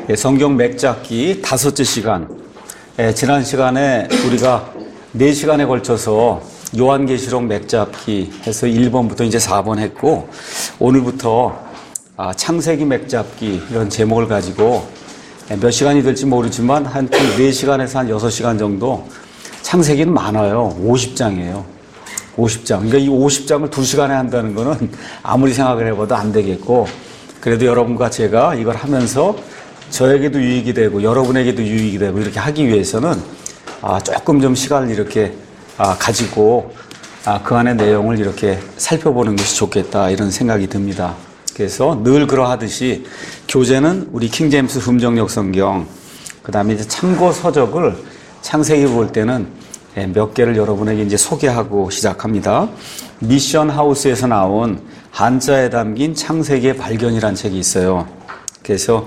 성경 맥잡기 5째 시간. 지난 시간에 우리가 4시간에 걸쳐서 요한계시록 맥잡기 해서 1번부터 이제 4번 했고, 오늘부터 창세기 맥잡기 이런 제목을 가지고 몇 시간이 될지 모르지만 한 4시간에서 한 6시간 정도. 창세기는 많아요. 50장이에요. 50장. 그러니까 이 50장을 2시간에 한다는 거는 아무리 생각을 해봐도 안 되겠고, 그래도 여러분과 제가 이걸 하면서 저에게도 유익이 되고 여러분에게도 유익이 되고 이렇게 하기 위해서는 조금 좀 시간을 이렇게 가지고 그 안의 내용을 이렇게 살펴보는 것이 좋겠다, 이런 생각이 듭니다. 그래서 늘 그러하듯이 교재는 우리 킹제임스 흠정역 성경, 그 다음에 이제 참고 서적을 창세기 볼 때는 몇 개를 여러분에게 이제 소개하고 시작합니다. 미션 하우스에서 나온 한자에 담긴 창세기의 발견이라는 책이 있어요. 그래서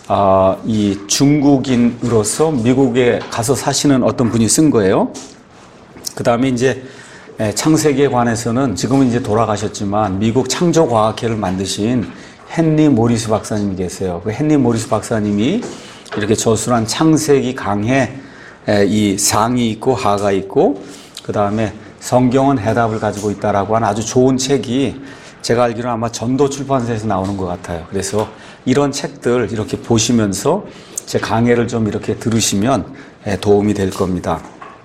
이 중국인으로서 미국에 가서 사시는 어떤 분이 쓴 거예요. 그 다음에 이제 창세기에 관해서는 지금은 이제 돌아가셨지만 미국 창조과학회를 만드신 헨리 모리스 박사님이 계세요. 그 헨리 모리스 박사님이 이렇게 저술한 창세기 강해, 이 상이 있고 하가 있고, 그 다음에 성경은 해답을 가지고 있다라고 하는 아주 좋은 책이 제가 알기로는 아마 전도 출판사에서 나오는 것 같아요. 그래서 이런 책들 이렇게 보시면서 제 강해를 좀 이렇게 들으시면 도움이 될 겁니다.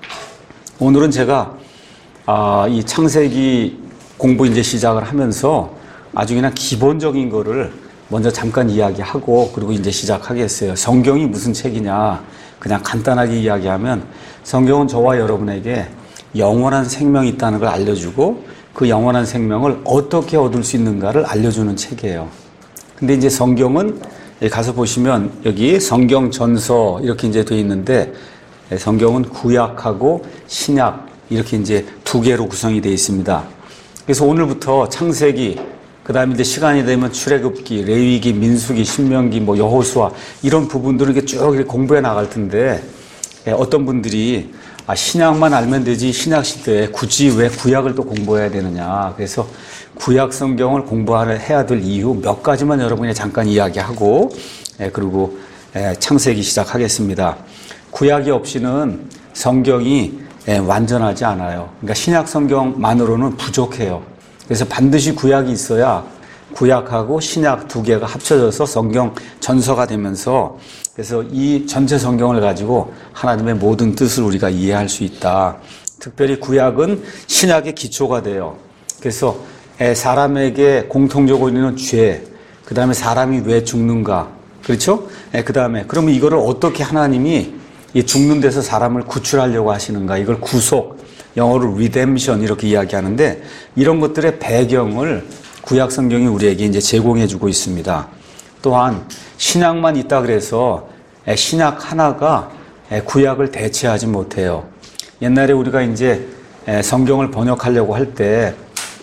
오늘은 제가 이 창세기 공부 이제 시작을 하면서 아주 그냥 기본적인 거를 먼저 잠깐 이야기하고 그리고 이제 시작하겠어요. 성경이 무슨 책이냐, 그냥 간단하게 이야기하면 성경은 저와 여러분에게 영원한 생명이 있다는 걸 알려주고 그 영원한 생명을 어떻게 얻을 수 있는가를 알려주는 책이에요. 근데 이제 성경은 가서 보시면 여기 성경 전서 이렇게 이제 되어 있는데, 성경은 구약하고 신약 이렇게 이제 2개로 구성이 되어 있습니다. 그래서 오늘부터 창세기, 그 다음에 이제 시간이 되면 출애굽기, 레위기, 민수기, 신명기, 뭐 여호수아 이런 부분들을 이렇게 쭉 이렇게 공부해 나갈 텐데, 어떤 분들이 신약만 알면 되지 신약 시대에 굳이 왜 구약을 또 공부해야 되느냐. 그래서 구약 성경을 공부해야 될 이유 몇 가지만 여러분이 잠깐 이야기하고 그리고 창세기 시작하겠습니다. 구약이 없이는 성경이 완전하지 않아요. 그러니까 신약 성경만으로는 부족해요. 그래서 반드시 구약이 있어야 구약하고 신약 2개가 합쳐져서 성경 전서가 되면서, 그래서 이 전체 성경을 가지고 하나님의 모든 뜻을 우리가 이해할 수 있다. 특별히 구약은 신약의 기초가 돼요. 그래서 사람에게 공통적으로 있는 죄, 그 다음에 사람이 왜 죽는가, 그렇죠? 그 다음에 그러면 이거를 어떻게 하나님이 이 죽는 데서 사람을 구출하려고 하시는가, 이걸 구속, 영어로 redemption 이렇게 이야기하는데, 이런 것들의 배경을 구약 성경이 우리에게 이제 제공해 주고 있습니다. 또한 신약만 있다 그래서 신약 하나가 구약을 대체하지 못해요. 옛날에 우리가 이제 성경을 번역하려고 할 때,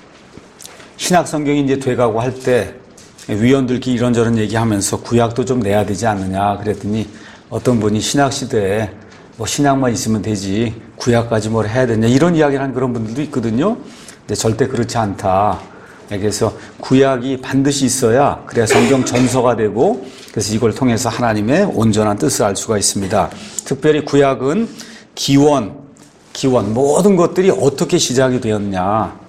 신약 성경이 이제 돼가고 할 때 위원들끼리 이런저런 얘기하면서 구약도 좀 내야 되지 않느냐 그랬더니, 어떤 분이 신약 시대에 뭐 신약만 있으면 되지 구약까지 뭘 해야 되냐 이런 이야기를 하는 그런 분들도 있거든요. 근데 절대 그렇지 않다. 그래서 구약이 반드시 있어야 그래야 성경 전서가 되고, 그래서 이걸 통해서 하나님의 온전한 뜻을 알 수가 있습니다. 특별히 구약은 기원 모든 것들이 어떻게 시작이 되었냐,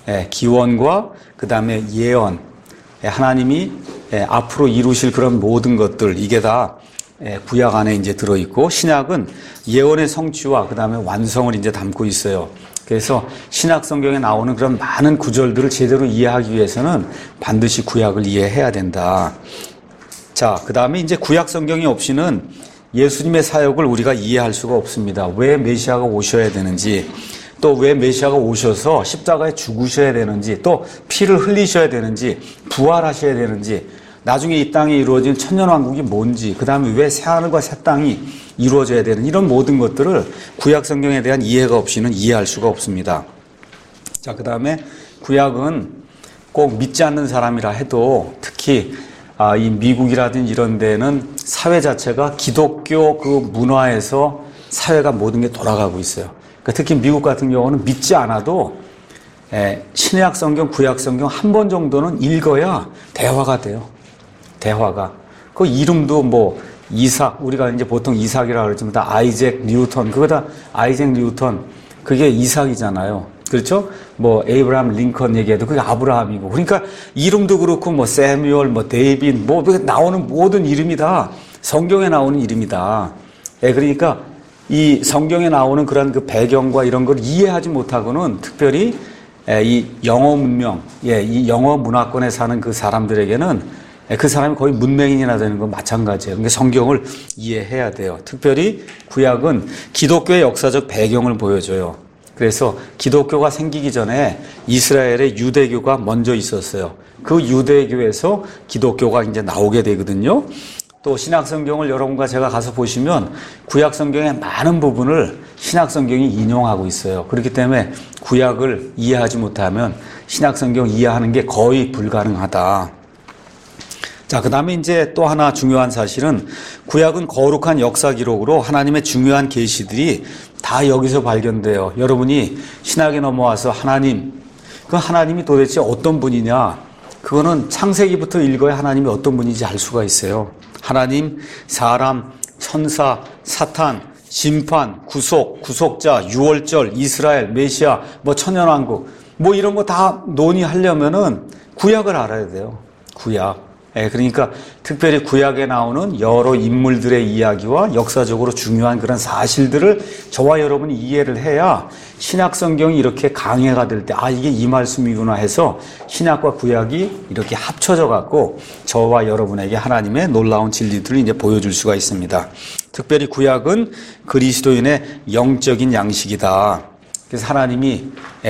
기원과 그 다음에 예언, 하나님이 앞으로 이루실 그런 모든 것들, 이게 다 구약 안에 이제 들어있고, 신약은 예언의 성취와 그 다음에 완성을 이제 담고 있어요. 그래서 신약 성경에 나오는 그런 많은 구절들을 제대로 이해하기 위해서는 반드시 구약을 이해해야 된다. 자, 그 다음에 이제 구약 성경이 없이는 예수님의 사역을 우리가 이해할 수가 없습니다. 왜 메시아가 오셔야 되는지, 또 왜 메시아가 오셔서 십자가에 죽으셔야 되는지, 또 피를 흘리셔야 되는지, 부활하셔야 되는지, 나중에 이 땅에 이루어진 천년왕국이 뭔지, 그 다음에 왜 새하늘과 새 땅이 이루어져야 되는, 이런 모든 것들을 구약 성경에 대한 이해가 없이는 이해할 수가 없습니다. 자, 그 다음에 구약은 꼭 믿지 않는 사람이라 해도, 특히 이 미국이라든지 이런 데는 사회 자체가 기독교 그 문화에서 사회가 모든 게 돌아가고 있어요. 그러니까 특히 미국 같은 경우는 믿지 않아도 신약 성경, 구약 성경 한 번 정도는 읽어야 대화가 돼요. 대화가. 그 이름도 뭐 이삭, 우리가 이제 보통 이삭이라고 그러지만 다 아이잭 뉴턴, 그거 다 아이잭 뉴턴, 그게 이삭이잖아요. 그렇죠? 뭐 에이브라함 링컨 얘기해도 그게 아브라함이고. 그러니까 이름도 그렇고 뭐 세뮤얼, 뭐 데이빗, 뭐 나오는 모든 이름이 다 성경에 나오는 이름이다. 예, 그러니까 이 성경에 나오는 그런 그 배경과 이런 걸 이해하지 못하고는 특별히 이 영어 문명, 이 영어 문화권에 사는 그 사람들에게는 그 사람이 거의 문맹인이나 되는 건 마찬가지예요. 그러니까 성경을 이해해야 돼요. 특별히 구약은 기독교의 역사적 배경을 보여줘요. 그래서 기독교가 생기기 전에 이스라엘의 유대교가 먼저 있었어요. 그 유대교에서 기독교가 이제 나오게 되거든요. 또 신약성경을 여러분과 제가 가서 보시면 구약성경의 많은 부분을 신약성경이 인용하고 있어요. 그렇기 때문에 구약을 이해하지 못하면 신약성경 이해하는 게 거의 불가능하다. 자, 그 다음에 이제 또 하나 중요한 사실은 구약은 거룩한 역사 기록으로 하나님의 중요한 계시들이 다 여기서 발견돼요. 여러분이 신약에 넘어와서 그 하나님이 도대체 어떤 분이냐? 그거는 창세기부터 읽어야 하나님이 어떤 분인지 알 수가 있어요. 하나님, 사람, 천사, 사탄, 심판, 구속, 구속자, 유월절, 이스라엘, 메시아, 뭐 천연왕국, 뭐 이런 거 다 논의하려면은 구약을 알아야 돼요. 구약. 그러니까 특별히 구약에 나오는 여러 인물들의 이야기와 역사적으로 중요한 그런 사실들을 저와 여러분이 이해를 해야 신약 성경이 이렇게 강해가 될 때, 이게 이 말씀이구나 해서 신약과 구약이 이렇게 합쳐져 갖고 저와 여러분에게 하나님의 놀라운 진리들을 이제 보여줄 수가 있습니다. 특별히 구약은 그리스도인의 영적인 양식이다. 그래서 하나님이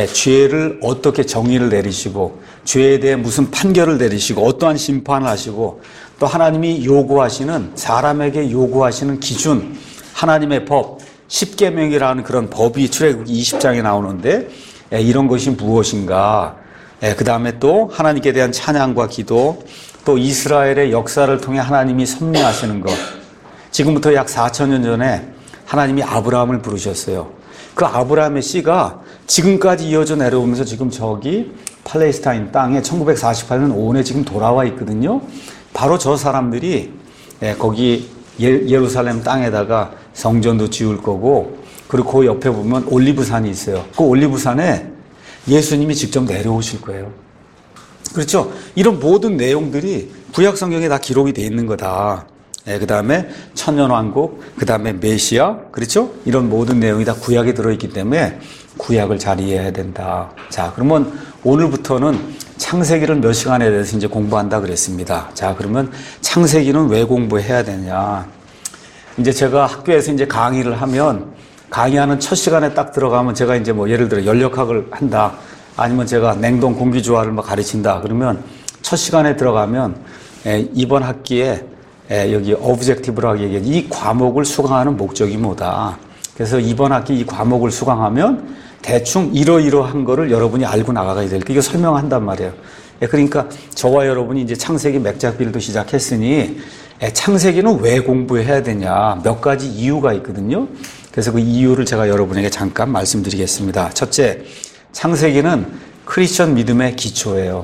죄를 어떻게 정의를 내리시고 죄에 대해 무슨 판결을 내리시고 어떠한 심판을 하시고 또 하나님이 요구하시는 사람에게 요구하시는 기준 하나님의 법 10계명이라는 그런 법이 출애굽기 20장에 나오는데 이런 것이 무엇인가 그 다음에 또 하나님께 대한 찬양과 기도 또 이스라엘의 역사를 통해 하나님이 섭리하시는 것 지금부터 약 4,000년 전에 하나님이 아브라함을 부르셨어요. 그 아브라함의 씨가 지금까지 이어져 내려오면서 지금 저기 팔레스타인 땅에 1948년 5월에 지금 돌아와 있거든요. 바로 저 사람들이 거기 예루살렘 땅에다가 성전도 지을 거고 그리고 그 옆에 보면 올리브산이 있어요. 그 올리브산에 예수님이 직접 내려오실 거예요. 그렇죠? 이런 모든 내용들이 구약 성경에 다 기록이 돼 있는 거다. 그 다음에 천년왕국, 그 다음에 메시아, 그렇죠? 이런 모든 내용이 다 구약에 들어있기 때문에 구약을 잘 이해해야 된다. 자, 그러면 오늘부터는 창세기를 몇 시간에 대해서 이제 공부한다 그랬습니다. 자, 그러면 창세기는 왜 공부해야 되냐? 이제 제가 학교에서 이제 강의를 하면 강의하는 첫 시간에 딱 들어가면 제가 이제 뭐 예를 들어 연력학을 한다. 아니면 제가 냉동 공기조화를 막 가르친다. 그러면 첫 시간에 들어가면 이번 학기에 여기 오브젝티브라고 얘기해. 이 과목을 수강하는 목적이 뭐다. 그래서 이번 학기 이 과목을 수강하면 대충 이러이러한 거를 여러분이 알고 나가야 될 거. 이거 설명한단 말이에요. 그러니까 저와 여러분이 이제 창세기 맥작비를 시작했으니 창세기는 왜 공부해야 되냐. 몇 가지 이유가 있거든요. 그래서 그 이유를 제가 여러분에게 잠깐 말씀드리겠습니다. 첫째, 창세기는 크리스천 믿음의 기초예요.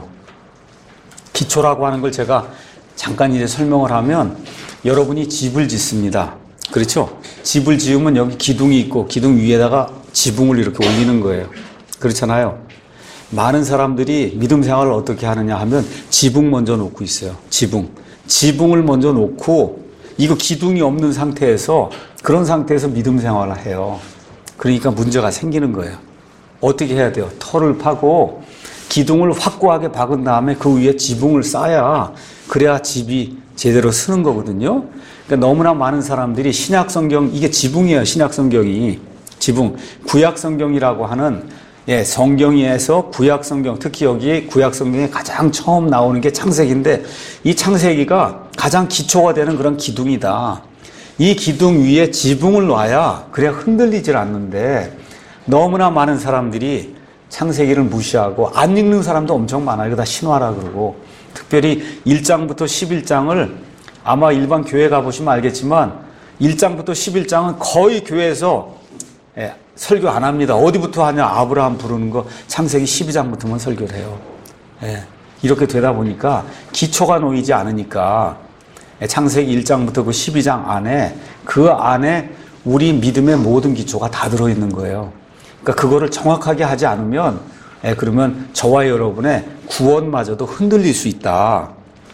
기초라고 하는 걸 제가 잠깐 이제 설명을 하면 여러분이 집을 짓습니다. 그렇죠? 집을 지으면 여기 기둥이 있고 기둥 위에다가 지붕을 이렇게 올리는 거예요. 그렇잖아요. 많은 사람들이 믿음 생활을 어떻게 하느냐 하면 지붕 먼저 놓고 있어요. 지붕을 먼저 놓고 이거 기둥이 없는 상태에서 그런 상태에서 믿음 생활을 해요. 그러니까 문제가 생기는 거예요. 어떻게 해야 돼요? 터를 파고 기둥을 확고하게 박은 다음에 그 위에 지붕을 쌓아야 그래야 집이 제대로 서는 거거든요. 그러니까 너무나 많은 사람들이 신약성경, 이게 지붕이에요. 신약성경이. 지붕. 구약성경이라고 하는 성경에서 구약성경, 특히 여기 구약성경에 가장 처음 나오는 게 창세기인데 이 창세기가 가장 기초가 되는 그런 기둥이다. 이 기둥 위에 지붕을 놔야 그래야 흔들리질 않는데 너무나 많은 사람들이 창세기를 무시하고 안 읽는 사람도 엄청 많아요. 이거 다 신화라 그러고. 특별히 1장부터 11장을 아마 일반 교회 가보시면 알겠지만 1장부터 11장은 거의 교회에서 설교 안 합니다. 어디부터 하냐? 아브라함 부르는 거 창세기 12장부터만 설교를 해요. 이렇게 되다 보니까 기초가 놓이지 않으니까 창세기 1장부터 그 12장 안에 그 안에 우리 믿음의 모든 기초가 다 들어있는 거예요. 그러니까 그거를 정확하게 하지 않으면 그러면 저와 여러분의 구원마저도 흔들릴 수 있다.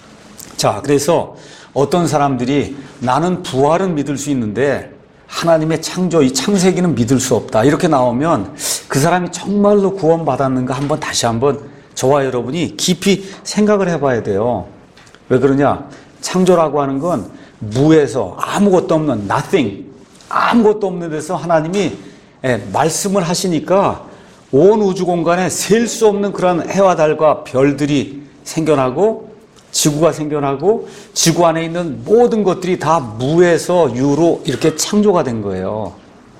자, 그래서 어떤 사람들이 나는 부활은 믿을 수 있는데 하나님의 창조, 이 창세기는 믿을 수 없다. 이렇게 나오면 그 사람이 정말로 구원받았는가 다시 한번 저와 여러분이 깊이 생각을 해봐야 돼요. 왜 그러냐? 창조라고 하는 건 무에서 아무것도 없는 nothing, 아무것도 없는 데서 하나님이 말씀을 하시니까 온 우주 공간에 셀 수 없는 그런 해와 달과 별들이 생겨나고 지구가 생겨나고 지구 안에 있는 모든 것들이 다 무에서 유로 이렇게 창조가 된 거예요.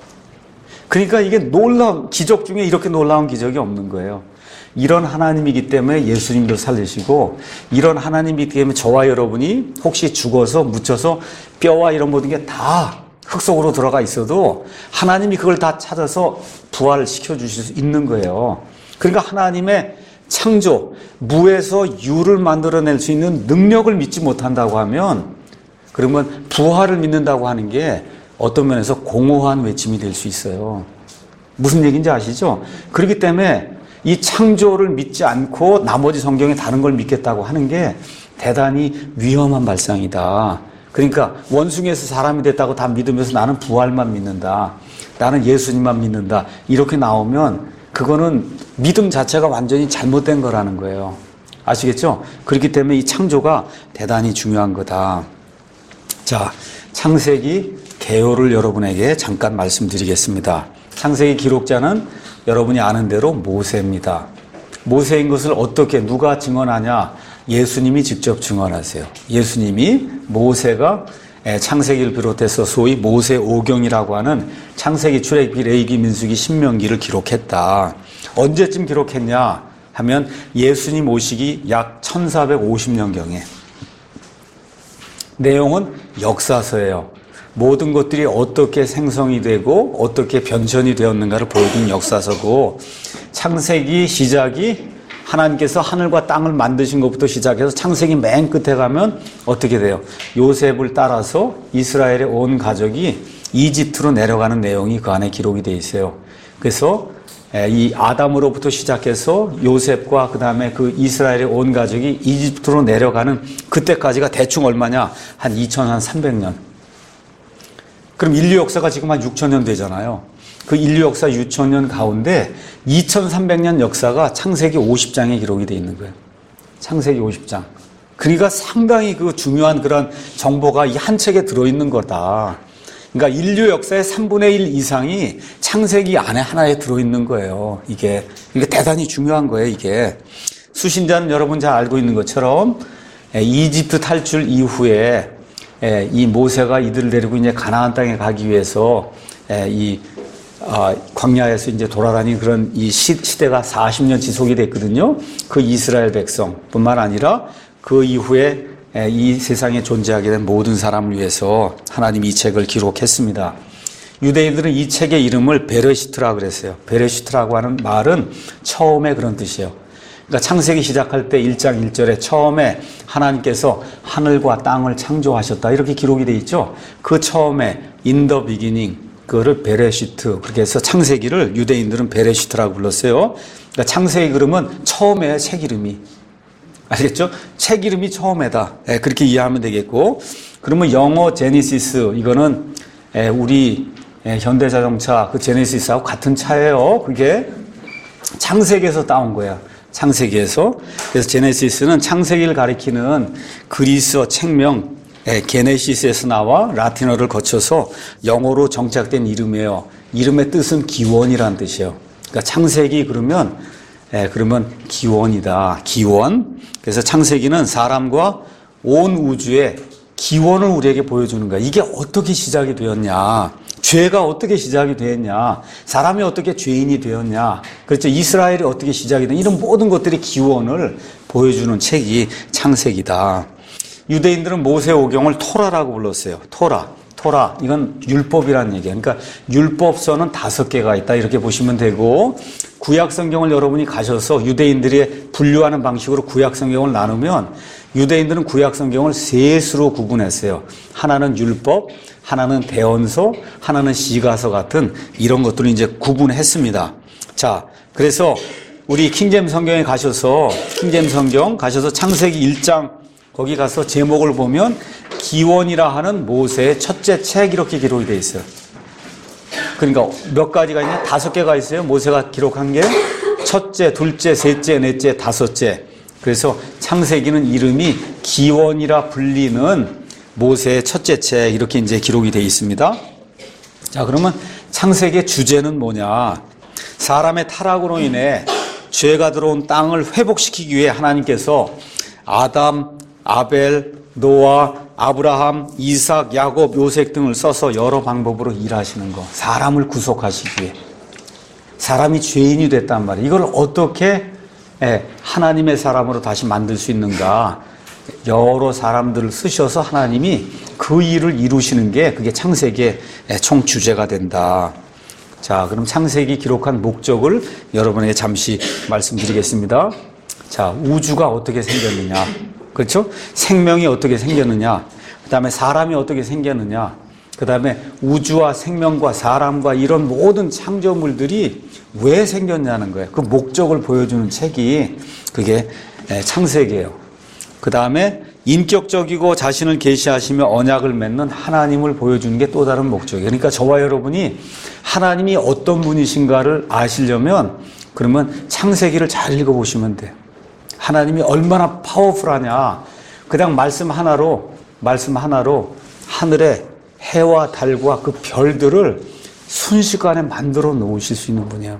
그러니까 이게 놀라운 기적 중에 이렇게 놀라운 기적이 없는 거예요. 이런 하나님이기 때문에 예수님도 살리시고 이런 하나님이기 때문에 저와 여러분이 혹시 죽어서 묻혀서 뼈와 이런 모든 게 다 흙 속으로 들어가 있어도 하나님이 그걸 다 찾아서 부활을 시켜주실 수 있는 거예요. 그러니까 하나님의 창조, 무에서 유를 만들어낼 수 있는 능력을 믿지 못한다고 하면 그러면 부활을 믿는다고 하는 게 어떤 면에서 공허한 외침이 될 수 있어요. 무슨 얘기인지 아시죠? 그렇기 때문에 이 창조를 믿지 않고 나머지 성경에 다른 걸 믿겠다고 하는 게 대단히 위험한 발상이다. 그러니까 원숭이에서 사람이 됐다고 다 믿으면서 나는 부활만 믿는다. 나는 예수님만 믿는다. 이렇게 나오면 그거는 믿음 자체가 완전히 잘못된 거라는 거예요. 아시겠죠? 그렇기 때문에 이 창조가 대단히 중요한 거다. 자, 창세기 개요를 여러분에게 잠깐 말씀드리겠습니다. 창세기 기록자는 여러분이 아는 대로 모세입니다. 모세인 것을 어떻게 누가 증언하냐? 예수님이 직접 증언하세요. 예수님이 모세가 창세기를 비롯해서 소위 모세오경이라고 하는 창세기, 출애굽기, 레위기, 민수기, 신명기를 기록했다. 언제쯤 기록했냐 하면 예수님 오시기 약 1450년경에. 내용은 역사서예요. 모든 것들이 어떻게 생성이 되고 어떻게 변천이 되었는가를 보여준 역사서고, 창세기 시작이 하나님께서 하늘과 땅을 만드신 것부터 시작해서 창세기 맨 끝에 가면 어떻게 돼요? 요셉을 따라서 이스라엘의 온 가족이 이집트로 내려가는 내용이 그 안에 기록이 되어 있어요. 그래서 이 아담으로부터 시작해서 요셉과 그 다음에 그 이스라엘의 온 가족이 이집트로 내려가는 그때까지가 대충 얼마냐? 한 2300년. 그럼 인류 역사가 지금 한 6000년 되잖아요. 그 인류 역사 6000년 가운데 2300년 역사가 창세기 50장에 기록이 되어 있는 거예요. 창세기 50장. 그러니까 상당히 그 중요한 그런 정보가 이 한 책에 들어있는 거다. 그러니까 인류 역사의 3분의 1 이상이 창세기 안에 하나에 들어있는 거예요. 이게 대단히 중요한 거예요, 이게. 수신자는 여러분 잘 알고 있는 것처럼 이집트 탈출 이후에 이 모세가 이들을 데리고 이제 가나안 땅에 가기 위해서 광야에서 이제 돌아다니는 그런 이 시대가 40년 지속이 됐거든요. 그 이스라엘 백성뿐만 아니라 그 이후에 이 세상에 존재하게 된 모든 사람을 위해서 하나님이 이 책을 기록했습니다. 유대인들은 이 책의 이름을 베레시트라고 그랬어요. 베레시트라고 하는 말은 처음에 그런 뜻이에요. 그러니까 창세기 시작할 때 1장 1절에 처음에 하나님께서 하늘과 땅을 창조하셨다 이렇게 기록이 돼 있죠. 그 처음에 in the beginning 그거를 베레시트, 그렇게 해서 창세기를 유대인들은 베레시트라고 불렀어요. 그러니까 창세기 그러면 처음에 책 이름이, 알겠죠? 책 이름이 처음에다. 그렇게 이해하면 되겠고, 그러면 영어 제네시스, 이거는 우리 현대자동차 그 제네시스하고 같은 차예요. 그게 창세기에서 따온 거야. 창세기에서. 그래서 제네시스는 창세기를 가리키는 그리스어 책명 게네시스에서 나와 라틴어를 거쳐서 영어로 정착된 이름이에요. 이름의 뜻은 기원이라는 뜻이에요. 그러니까 창세기 그러면 기원이다. 기원. 그래서 창세기는 사람과 온 우주의 기원을 우리에게 보여주는 거야. 이게 어떻게 시작이 되었냐? 죄가 어떻게 시작이 되었냐? 사람이 어떻게 죄인이 되었냐? 그렇죠. 이스라엘이 어떻게 시작이 됐냐? 이런 모든 것들이 기원을 보여주는 책이 창세기다. 유대인들은 모세오경을 토라라고 불렀어요. 토라. 이건 율법이라는 얘기예요. 그러니까 율법서는 5개가 있다. 이렇게 보시면 되고, 구약 성경을 여러분이 가셔서 유대인들이 분류하는 방식으로 구약 성경을 나누면 유대인들은 구약 성경을 셋으로 구분했어요. 하나는 율법, 하나는 대언서, 하나는 시가서 같은 이런 것들을 이제 구분했습니다. 자, 그래서 우리 킹제임 성경에 가셔서 킹제임 성경 가셔서 창세기 1장 거기 가서 제목을 보면 기원이라 하는 모세의 첫째 책 이렇게 기록이 되어 있어요. 그러니까 몇 가지가 있냐? 5개가 있어요. 모세가 기록한 게 첫째, 둘째, 셋째, 넷째, 다섯째. 그래서 창세기는 이름이 기원이라 불리는 모세의 첫째 책 이렇게 이제 기록이 되어 있습니다. 자, 그러면 창세기의 주제는 뭐냐? 사람의 타락으로 인해 죄가 들어온 땅을 회복시키기 위해 하나님께서 아담, 아벨, 노아, 아브라함, 이삭, 야곱, 요셉 등을 써서 여러 방법으로 일하시는 거. 사람을 구속하시기 위해. 사람이 죄인이 됐단 말이에요. 이걸 어떻게 하나님의 사람으로 다시 만들 수 있는가. 여러 사람들을 쓰셔서 하나님이 그 일을 이루시는 게 그게 창세기의 총 주제가 된다. 자, 그럼 창세기 기록한 목적을 여러분에게 잠시 말씀드리겠습니다. 자, 우주가 어떻게 생겼느냐. 그렇죠? 생명이 어떻게 생겼느냐. 그 다음에 사람이 어떻게 생겼느냐. 그 다음에 우주와 생명과 사람과 이런 모든 창조물들이 왜 생겼냐는 거예요. 그 목적을 보여주는 책이 그게 창세기예요. 그 다음에 인격적이고 자신을 계시하시며 언약을 맺는 하나님을 보여주는 게 또 다른 목적이에요. 그러니까 저와 여러분이 하나님이 어떤 분이신가를 아시려면 그러면 창세기를 잘 읽어보시면 돼요. 하나님이 얼마나 파워풀하냐. 그냥 말씀 하나로 하늘에 해와 달과 그 별들을 순식간에 만들어 놓으실 수 있는 분이에요.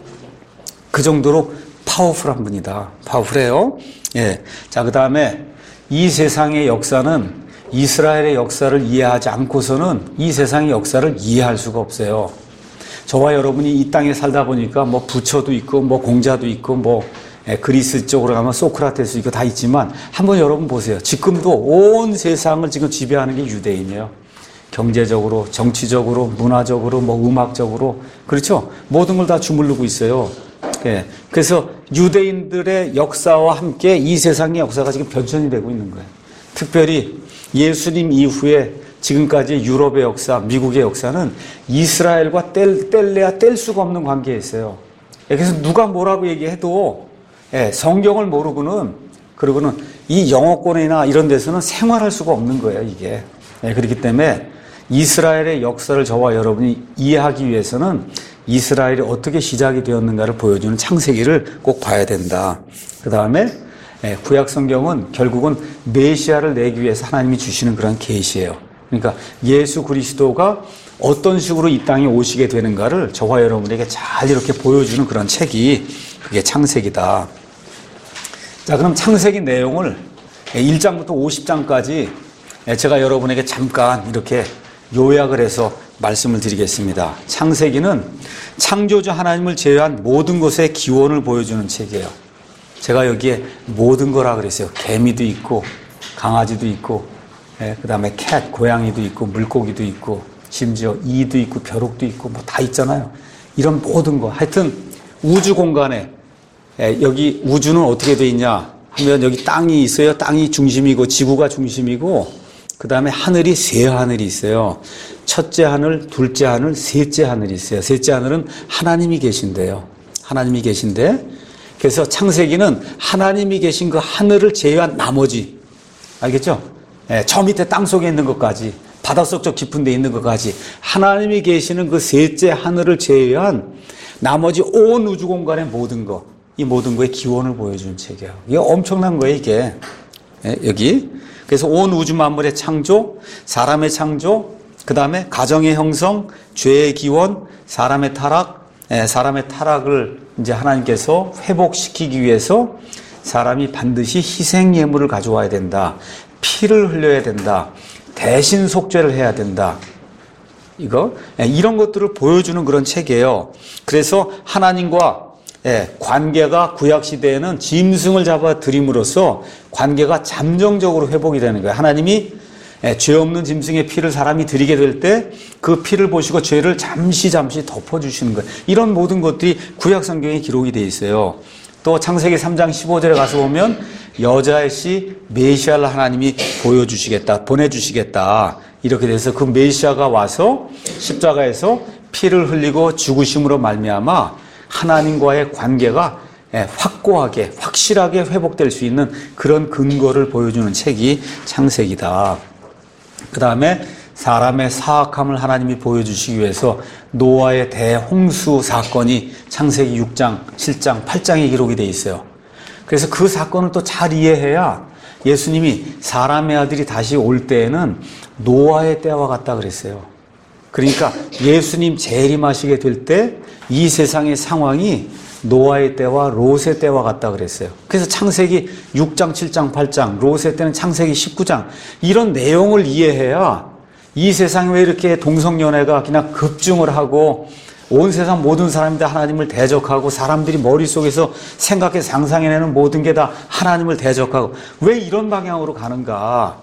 그 정도로 파워풀한 분이다. 파워풀해요. 예. 자, 그 다음에 이 세상의 역사는 이스라엘의 역사를 이해하지 않고서는 이 세상의 역사를 이해할 수가 없어요. 저와 여러분이 이 땅에 살다 보니까 뭐 부처도 있고 뭐 공자도 있고 뭐 그리스 쪽으로 가면 소크라테스 있고 다 있지만 한번 여러분 보세요. 지금도 온 세상을 지금 지배하는 게 유대인이에요. 경제적으로, 정치적으로, 문화적으로, 뭐 음악적으로 그렇죠? 모든 걸 다 주물르고 있어요. 예. 그래서 유대인들의 역사와 함께 이 세상의 역사가 지금 변천이 되고 있는 거예요. 특별히 예수님 이후에 지금까지 유럽의 역사, 미국의 역사는 이스라엘과 뗄래야 뗄 수가 없는 관계에 있어요. 그래서 누가 뭐라고 얘기해도 성경을 모르고는 그러고는 이 영어권이나 이런 데서는 생활할 수가 없는 거예요, 이게. 그렇기 때문에 이스라엘의 역사를 저와 여러분이 이해하기 위해서는 이스라엘이 어떻게 시작이 되었는가를 보여주는 창세기를 꼭 봐야 된다. 그 다음에 구약 성경은 결국은 메시아를 내기 위해서 하나님이 주시는 그런 계시예요. 그러니까 예수 그리스도가 어떤 식으로 이 땅에 오시게 되는가를 저와 여러분에게 잘 이렇게 보여주는 그런 책이 그게 창세기다. 자, 그럼 창세기 내용을 1장부터 50장까지 제가 여러분에게 잠깐 이렇게 요약을 해서 말씀을 드리겠습니다. 창세기는 창조주 하나님을 제외한 모든 것의 기원을 보여주는 책이에요. 제가 여기에 모든 거라 그랬어요. 개미도 있고 강아지도 있고 그 다음에 캣, 고양이도 있고 물고기도 있고 심지어 이도 있고 벼룩도 있고 뭐 다 있잖아요. 이런 모든 거. 하여튼 우주 공간에 여기 우주는 어떻게 돼 있냐 하면 여기 땅이 있어요. 땅이 중심이고 지구가 중심이고 그 다음에 하늘이 세 하늘이 있어요. 첫째 하늘, 둘째 하늘, 셋째 하늘이 있어요. 셋째 하늘은 하나님이 계신데요. 하나님이 계신데 그래서 창세기는 하나님이 계신 그 하늘을 제외한 나머지 알겠죠? 저 밑에 땅 속에 있는 것까지 바닷속 저 깊은 데 있는 것까지 하나님이 계시는 그 셋째 하늘을 제외한 나머지 온 우주 공간의 모든 것, 이 모든 거의 기원을 보여주는 책이에요. 이게 엄청난 거예요, 이게. 여기. 그래서 온 우주 만물의 창조, 사람의 창조, 그 다음에 가정의 형성, 죄의 기원, 사람의 타락을 이제 하나님께서 회복시키기 위해서 사람이 반드시 희생 예물을 가져와야 된다. 피를 흘려야 된다. 대신 속죄를 해야 된다. 이런 것들을 보여주는 그런 책이에요. 그래서 하나님과 관계가 구약시대에는 짐승을 잡아 드림으로써 관계가 잠정적으로 회복이 되는 거예요. 하나님이 죄 없는 짐승의 피를 사람이 드리게 될 때 그 피를 보시고 죄를 잠시 덮어주시는 거예요. 이런 모든 것들이 구약 성경에 기록이 되어 있어요. 또 창세기 3장 15절에 가서 보면 여자의 씨 메시아를 하나님이 보내주시겠다. 이렇게 돼서 그 메시아가 와서 십자가에서 피를 흘리고 죽으심으로 말미암아 하나님과의 관계가 확고하게 확실하게 회복될 수 있는 그런 근거를 보여주는 책이 창세기다. 그 다음에 사람의 사악함을 하나님이 보여주시기 위해서 노아의 대홍수 사건이 창세기 6장, 7장, 8장에 기록이 되어 있어요. 그래서 그 사건을 또 잘 이해해야 예수님이 사람의 아들이 다시 올 때에는 노아의 때와 같다 그랬어요. 그러니까 예수님 재림하시게 될 때 이 세상의 상황이 노아의 때와 롯의 때와 같다 그랬어요. 그래서 창세기 6장, 7장, 8장, 롯의 때는 창세기 19장 이런 내용을 이해해야 이 세상에 왜 이렇게 동성연애가 그냥 급증을 하고 온 세상 모든 사람이 다 하나님을 대적하고 사람들이 머릿속에서 생각해 상상해내는 모든 게 다 하나님을 대적하고 왜 이런 방향으로 가는가.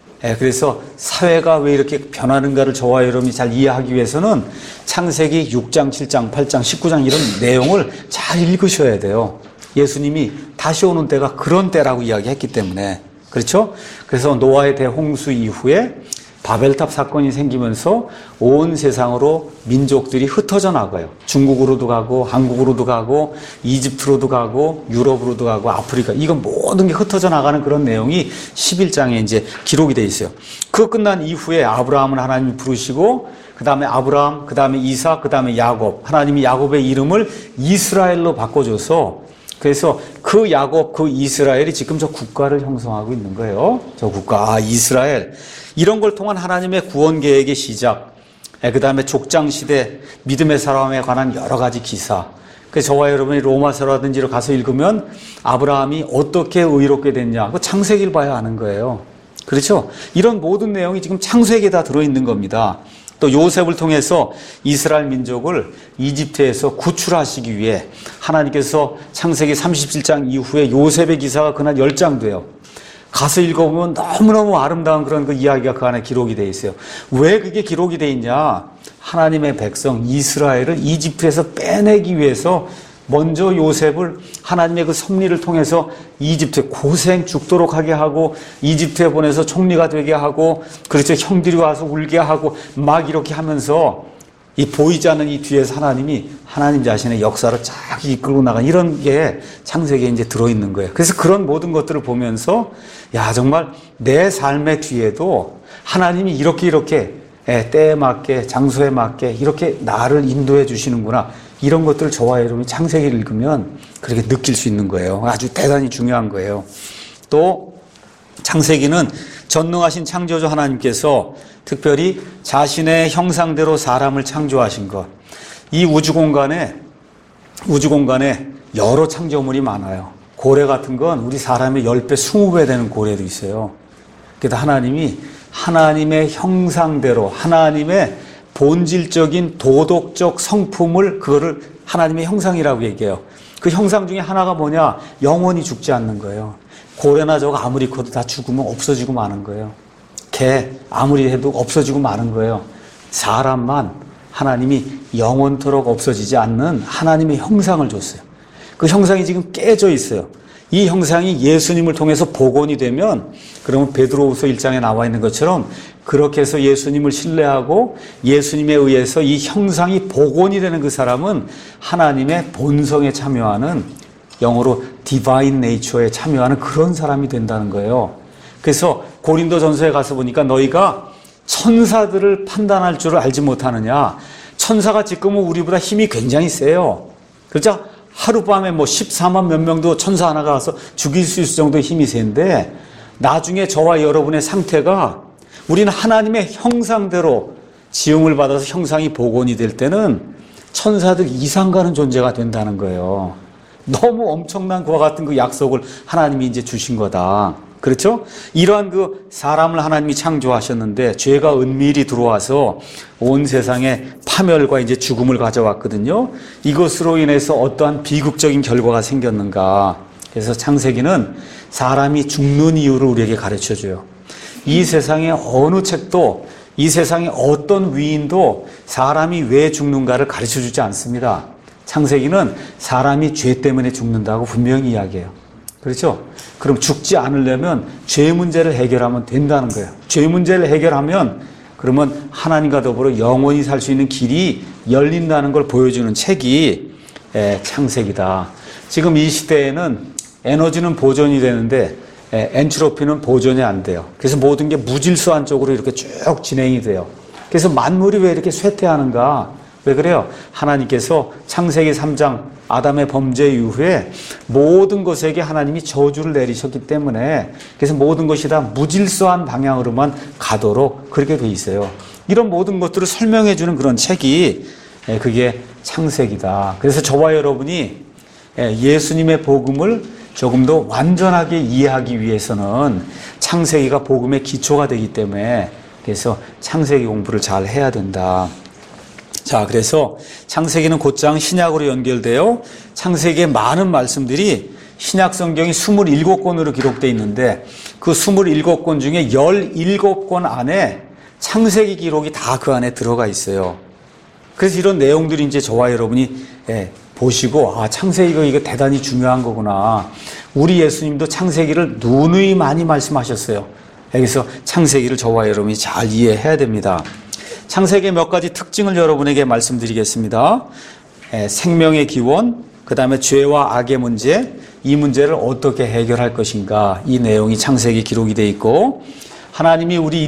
그래서 사회가 왜 이렇게 변하는가를 저와 여러분이 잘 이해하기 위해서는 창세기 6장, 7장, 8장, 19장 이런 내용을 잘 읽으셔야 돼요. 예수님이 다시 오는 때가 그런 때라고 이야기했기 때문에. 그렇죠? 그래서 노아의 대홍수 이후에 바벨탑 사건이 생기면서 온 세상으로 민족들이 흩어져 나가요. 중국으로도 가고 한국으로도 가고 이집트로도 가고 유럽으로도 가고 아프리카 이건 모든 게 흩어져 나가는 그런 내용이 11장에 이제 기록이 돼 있어요. 그 끝난 이후에 아브라함을 하나님이 부르시고 그 다음에 아브라함, 그 다음에 이삭, 그 다음에 야곱 하나님이 야곱의 이름을 이스라엘로 바꿔줘서 그래서 그 야곱, 그 이스라엘이 지금 저 국가를 형성하고 있는 거예요. 저 국가, 이스라엘. 이런 걸 통한 하나님의 구원 계획의 시작. 그 다음에 족장시대, 믿음의 사람에 관한 여러 가지 기사. 그래서 저와 여러분이 로마서라든지로 가서 읽으면 아브라함이 어떻게 의롭게 됐냐. 그 창세기를 봐야 아는 거예요. 그렇죠? 이런 모든 내용이 지금 창세기에 다 들어있는 겁니다. 또 요셉을 통해서 이스라엘 민족을 이집트에서 구출하시기 위해 하나님께서 창세기 37장 이후에 요셉의 기사가 그날 10장 돼요. 가서 읽어보면 너무너무 아름다운 그런 그 이야기가 그 안에 기록이 되어 있어요. 왜 그게 기록이 되어 있냐? 하나님의 백성 이스라엘을 이집트에서 빼내기 위해서 먼저 요셉을 하나님의 그 섭리를 통해서 이집트에 고생 죽도록 하게 하고 이집트에 보내서 총리가 되게 하고 그렇죠. 형들이 와서 울게 하고 막 이렇게 하면서 이 보이지 않는 이 뒤에서 하나님이 하나님 자신의 역사를 쫙 이끌고 나간 이런 게 창세기에 이제 들어있는 거예요. 그래서 그런 모든 것들을 보면서 야 정말 내 삶의 뒤에도 하나님이 이렇게 때에 맞게 장소에 맞게 이렇게 나를 인도해 주시는구나. 이런 것들을 저와 여러분이 창세기를 읽으면 그렇게 느낄 수 있는 거예요. 아주 대단히 중요한 거예요. 또 창세기는 전능하신 창조주 하나님께서 특별히 자신의 형상대로 사람을 창조하신 것. 이 우주 공간에 여러 창조물이 많아요. 고래 같은 건 우리 사람의 10배, 20배 되는 고래도 있어요. 그래서 하나님이 하나님의 형상대로 하나님의 본질적인 도덕적 성품을 그거를 하나님의 형상이라고 얘기해요. 그 형상 중에 하나가 뭐냐? 영원히 죽지 않는 거예요. 고래나 저거 아무리 커도 다 죽으면 없어지고 마는 거예요. 개 아무리 해도 없어지고 마는 거예요. 사람만 하나님이 영원토록 없어지지 않는 하나님의 형상을 줬어요. 그 형상이 지금 깨져 있어요. 이 형상이 예수님을 통해서 복원이 되면 그러면 베드로후서 1장에 나와 있는 것처럼 그렇게 해서 예수님을 신뢰하고 예수님에 의해서 이 형상이 복원이 되는 그 사람은 하나님의 본성에 참여하는 영어로 divine nature에 참여하는 그런 사람이 된다는 거예요. 그래서 고린도전서에 가서 보니까 너희가 천사들을 판단할 줄을 알지 못하느냐. 천사가 지금은 우리보다 힘이 굉장히 세요. 그렇죠? 하룻밤에 14만 몇 명도 천사 하나가 와서 죽일 수 있을 정도의 힘이 센데 나중에 저와 여러분의 상태가 우리는 하나님의 형상대로 지음을 받아서 형상이 복원이 될 때는 천사들 이상 가는 존재가 된다는 거예요. 너무 엄청난 그와 같은 그 약속을 하나님이 이제 주신 거다. 그렇죠? 이러한 그 사람을 하나님이 창조하셨는데 죄가 은밀히 들어와서 온 세상에 파멸과 이제 죽음을 가져왔거든요. 이것으로 인해서 어떠한 비극적인 결과가 생겼는가. 그래서 창세기는 사람이 죽는 이유를 우리에게 가르쳐줘요. 이 세상의 어느 책도 이 세상의 어떤 위인도 사람이 왜 죽는가를 가르쳐 주지 않습니다. 창세기는 사람이 죄 때문에 죽는다고 분명히 이야기해요. 그렇죠? 그럼 죽지 않으려면 죄 문제를 해결하면 된다는 거예요. 죄 문제를 해결하면 그러면 하나님과 더불어 영원히 살 수 있는 길이 열린다는 걸 보여주는 책이 창세기다. 지금 이 시대에는 에너지는 보존이 되는데 엔트로피는 보존이 안 돼요. 그래서 모든 게 무질서한 쪽으로 이렇게 쭉 진행이 돼요. 그래서 만물이 왜 이렇게 쇠퇴하는가? 왜 그래요? 하나님께서 창세기 3장 아담의 범죄 이후에 모든 것에게 하나님이 저주를 내리셨기 때문에 그래서 모든 것이 다 무질서한 방향으로만 가도록 그렇게 돼 있어요. 이런 모든 것들을 설명해 주는 그런 책이 그게 창세기다. 그래서 저와 여러분이 예수님의 복음을 조금 더 완전하게 이해하기 위해서는 창세기가 복음의 기초가 되기 때문에 그래서 창세기 공부를 잘 해야 된다. 자, 그래서 창세기는 곧장 신약으로 연결되어 창세기의 많은 말씀들이 신약 성경이 27권으로 기록되어 있는데 그 27권 중에 17권 안에 창세기 기록이 다 그 안에 들어가 있어요. 그래서 이런 내용들이 이제 저와 여러분이 보시고 창세기가 이거 대단히 중요한 거구나. 우리 예수님도 창세기를 누누이 많이 말씀하셨어요. 그래서 창세기를 저와 여러분이 잘 이해해야 됩니다. 창세기의 몇 가지 특징을 여러분에게 말씀드리겠습니다. 생명의 기원, 그 다음에 죄와 악의 문제, 이 문제를 어떻게 해결할 것인가, 이 내용이 창세기 기록이 되어 있고, 하나님이 우리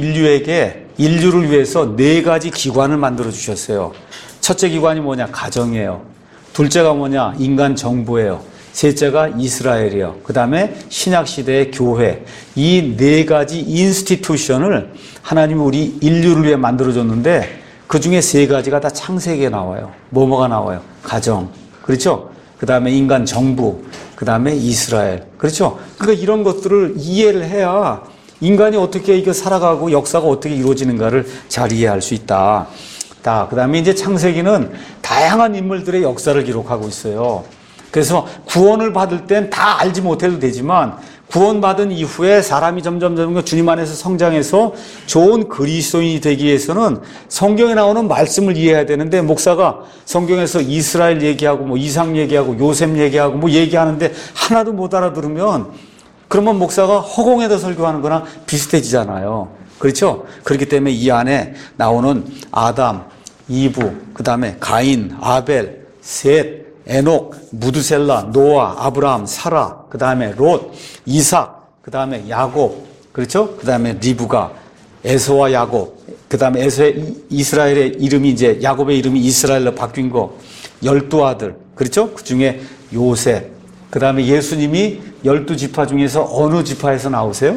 인류를 위해서 4가지 기관을 만들어 주셨어요. 첫째 기관이 뭐냐? 가정이에요. 둘째가 뭐냐? 인간 정부예요. 셋째가 이스라엘이요. 그 다음에 신약시대의 교회. 이 4가지 인스티튜션을 하나님이 우리 인류를 위해 만들어줬는데 그 중에 3가지가 다 창세기에 나와요. 뭐가 나와요? 가정. 그렇죠? 그 다음에 인간 정부. 그 다음에 이스라엘. 그렇죠? 그러니까 이런 것들을 이해를 해야 인간이 어떻게 이거 살아가고 역사가 어떻게 이루어지는가를 잘 이해할 수 있다. 그 다음에 이제 창세기는 다양한 인물들의 역사를 기록하고 있어요. 그래서 구원을 받을 땐 다 알지 못해도 되지만 구원받은 이후에 사람이 점점 주님 안에서 성장해서 좋은 그리스도인이 되기 위해서는 성경에 나오는 말씀을 이해해야 되는데 목사가 성경에서 이스라엘 얘기하고 뭐 이삭 얘기하고 요셉 얘기하고 뭐 얘기하는데 하나도 못 알아들으면 그러면 목사가 허공에다 설교하는 거나 비슷해지잖아요. 그렇죠? 그렇기 때문에 이 안에 나오는 아담, 이브, 그 다음에 가인, 아벨, 셋, 에녹, 무드셀라, 노아, 아브라함, 사라, 그 다음에 롯, 이삭, 그 다음에 야곱, 그렇죠? 그 다음에 리브가, 에서와 야곱, 그 다음에 이스라엘의 이름이 이제 야곱의 이름이 이스라엘로 바뀐 거, 12아들, 그렇죠? 그 중에 요셉, 그 다음에 예수님이 12지파 중에서 어느 지파에서 나오세요?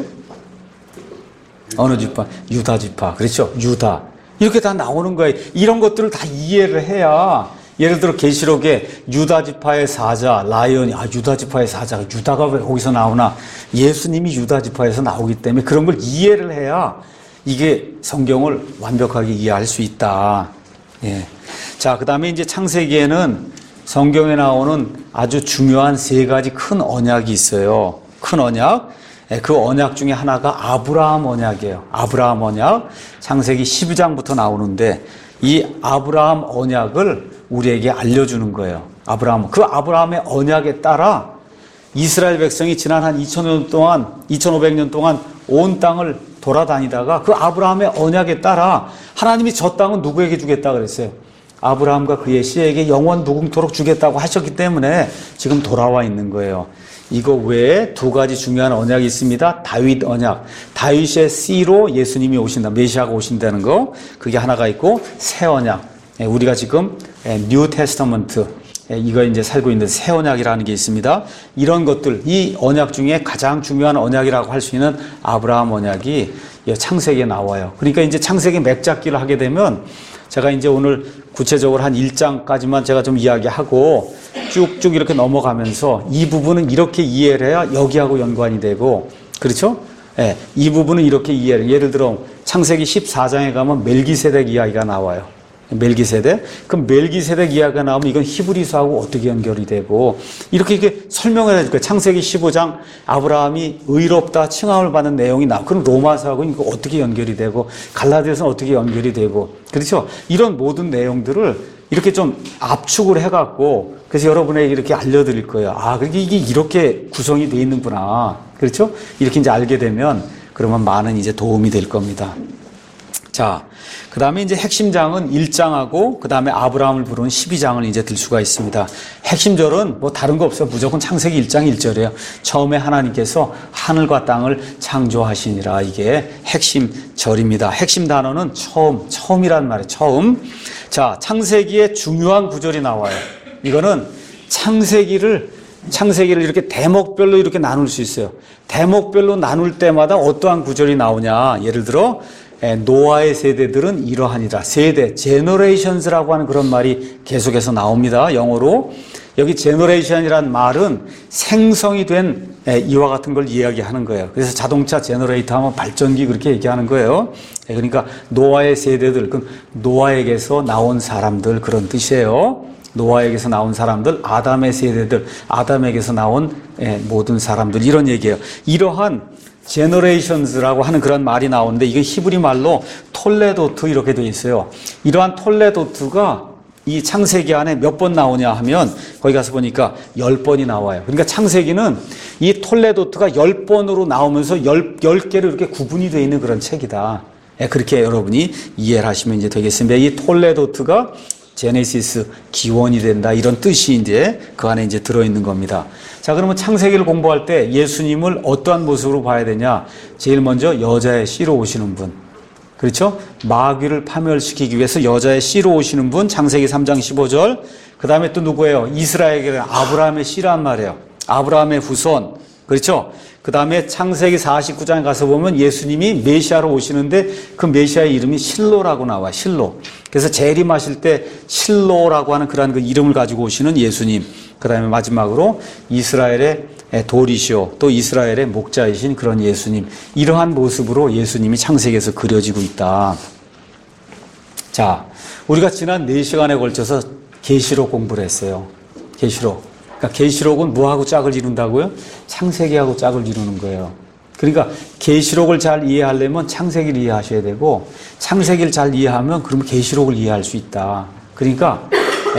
어느 지파? 유다 지파, 그렇죠? 유다. 이렇게 다 나오는 거예요. 이런 것들을 다 이해를 해야 예를 들어 계시록에 유다 지파의 사자 라이언이 유다 지파의 사자가 유다가 왜 거기서 나오나? 예수님이 유다 지파에서 나오기 때문에 그런 걸 이해를 해야 이게 성경을 완벽하게 이해할 수 있다. 예. 자, 그다음에 이제 창세기에는 성경에 나오는 아주 중요한 3가지 큰 언약이 있어요. 큰 언약. 그 언약 중에 하나가 아브라함 언약이에요. 아브라함 언약. 창세기 12장부터 나오는데 이 아브라함 언약을 우리에게 알려주는 거예요. 그 아브라함의 언약에 따라 이스라엘 백성이 지난 한 2500년 동안 온 땅을 돌아다니다가 그 아브라함의 언약에 따라 하나님이 저 땅은 누구에게 주겠다 그랬어요? 아브라함과 그의 씨에게 영원 무궁토록 주겠다고 하셨기 때문에 지금 돌아와 있는 거예요. 이거 외에 2가지 중요한 언약이 있습니다. 다윗 언약. 다윗의 씨로 예수님이 오신다. 메시아가 오신다는 거. 그게 하나가 있고 새 언약. 우리가 지금 뉴 테스터먼트 이거 이제 살고 있는 새 언약이라는 게 있습니다. 이런 것들, 이 언약 중에 가장 중요한 언약이라고 할 수 있는 아브라함 언약이 창세기에 나와요. 그러니까 이제 창세기 맥잡기를 하게 되면 제가 이제 오늘 구체적으로 한 1장까지만 제가 좀 이야기하고 쭉쭉 이렇게 넘어가면서 이 부분은 이렇게 이해를 해야 여기하고 연관이 되고, 그렇죠? 예, 이 부분은 이렇게 이해를, 예를 들어 창세기 14장에 가면 멜기세덱 이야기가 나와요. 멜기세덱. 그럼 멜기세덱 이야기가 나오면 이건 히브리서하고 어떻게 연결이 되고 이렇게 설명을 해줄 거예요. 창세기 15장 아브라함이 의롭다 칭함을 받는 내용이 나오고 그럼 로마서하고 이거 어떻게 연결이 되고 갈라디아서는 어떻게 연결이 되고 그렇죠? 이런 모든 내용들을 이렇게 좀 압축을 해갖고 그래서 여러분에게 이렇게 알려드릴 거예요. 아, 그게 이게 이렇게 구성이 되어 있는구나. 그렇죠? 이렇게 이제 알게 되면 그러면 많은 이제 도움이 될 겁니다. 자, 그 다음에 이제 핵심장은 1장하고 그 다음에 아브라함을 부르는 12장을 이제 들 수가 있습니다. 핵심절은 뭐 다른 거 없어요. 무조건 창세기 1장 1절이에요. 처음에 하나님께서 하늘과 땅을 창조하시니라. 이게 핵심절입니다. 핵심 단어는 처음이란 말이에요. 처음. 자, 창세기에 중요한 구절이 나와요. 이거는 창세기를 이렇게 대목별로 이렇게 나눌 수 있어요. 대목별로 나눌 때마다 어떠한 구절이 나오냐. 예를 들어 노아의 세대들은 이러하니라. 세대, generations라고 하는 그런 말이 계속해서 나옵니다. 영어로. 여기 generation이란 말은 생성이 된 이와 같은 걸 이야기하는 거예요. 그래서 자동차 제너레이터 하면 발전기 그렇게 얘기하는 거예요. 그러니까 노아의 세대들, 그 노아에게서 나온 사람들 그런 뜻이에요. 노아에게서 나온 사람들, 아담의 세대들, 아담에게서 나온 모든 사람들 이런 얘기예요. 이러한 generations라고 하는 그런 말이 나오는데 이게 히브리 말로 톨레도트 이렇게 되어 있어요. 이러한 톨레도트가 이 창세기 안에 몇 번 나오냐 하면 거기 가서 보니까 10번이 나와요. 그러니까 창세기는 이 톨레도트가 10번으로 나오면서 10개로 이렇게 구분이 되어 있는 그런 책이다. 그렇게 여러분이 이해를 하시면 이제 되겠습니다. 이 톨레도트가 제네시스 기원이 된다 이런 뜻이 이제 그 안에 이제 들어있는 겁니다. 자, 그러면 창세기를 공부할 때 예수님을 어떠한 모습으로 봐야 되냐? 제일 먼저 여자의 씨로 오시는 분. 그렇죠? 마귀를 파멸시키기 위해서 여자의 씨로 오시는 분, 창세기 3장 15절. 그 다음에 또 누구예요? 이스라엘에게는 아브라함의 씨란 말이에요. 아브라함의 후손. 그렇죠? 그 다음에 창세기 49장에 가서 보면 예수님이 메시아로 오시는데 그 메시아의 이름이 실로라고 나와요. 실로. 그래서 재림하실 때 실로라고 하는 그러한 그 이름을 가지고 오시는 예수님. 그 다음에 마지막으로 이스라엘의 돌이시오. 또 이스라엘의 목자이신 그런 예수님. 이러한 모습으로 예수님이 창세기에서 그려지고 있다. 자, 우리가 지난 4시간에 걸쳐서 계시록 공부를 했어요. 계시록. 그러니까 계시록은 뭐하고 짝을 이룬다고요? 창세기하고 짝을 이루는 거예요. 그러니까 계시록을 잘 이해하려면 창세기를 이해하셔야 되고 창세기를 잘 이해하면 그러면 계시록을 이해할 수 있다. 그러니까